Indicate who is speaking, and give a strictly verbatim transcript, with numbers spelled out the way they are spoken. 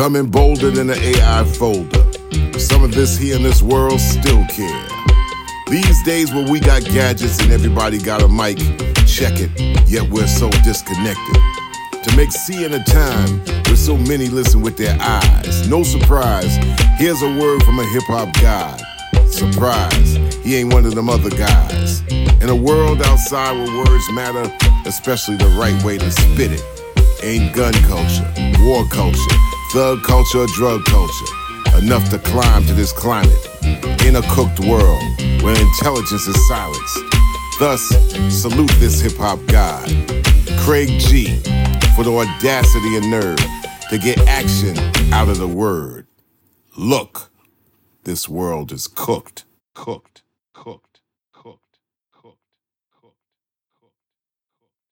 Speaker 1: Coming bolder than an A I folder. Some of this here in this world still care. These days where we got gadgets and everybody got a mic, check it, yet we're so disconnected. To make seeing a time where so many listen with their eyes. No surprise, here's a word from a hip-hop god. Surprise, he ain't one of them other guys. In a world outside where words matter, especially the right way to spit it. Ain't gun culture, war culture, thug culture, or drug culture enough to climb to this climate. In a cooked world where intelligence is silenced. Thus, salute this hip-hop god, Craig G, for the audacity and nerve to get action out of the word. Look, this world is cooked, cooked, cooked.